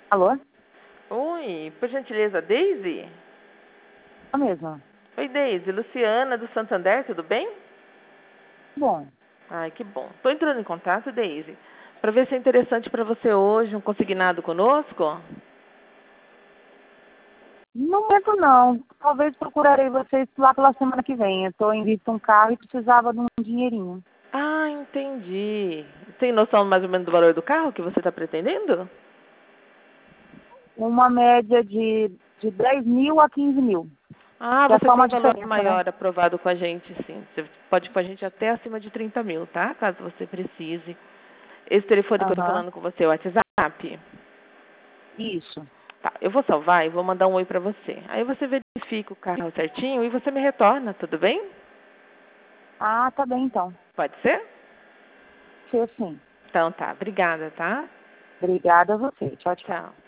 Alô? Oi, por gentileza, Deise? Eu mesma. Oi, Deise. Luciana do Santander, tudo bem? Bom, Ai, que bom. Estou entrando em contato, Deise, para ver se é interessante para você hoje um consignado conosco. no momento não. Talvez procurarei vocês lá pela semana que vem. Eu estou em vista um carro e precisava de um dinheirinho. Ah, entendi. Tem noção mais ou menos do valor do carro que você está pretendendo? Uma média de 10 mil a 15 mil. Ah, Que é você só tem uma valor diferença, né? maior aprovado com a gente, sim. Você pode ir com a gente até acima de 30 mil, tá? Caso você precise. Esse telefone que eu estou Aham. falando com você é o WhatsApp. Isso. Tá, eu vou salvar e vou mandar um oi para você. Aí você verifica o carro certinho e você me retorna, tudo bem? Ah, tá bem então. Pode ser? Ser sim. Então tá, obrigada, tá? Obrigada a você. Tchau, tchau. Tchau.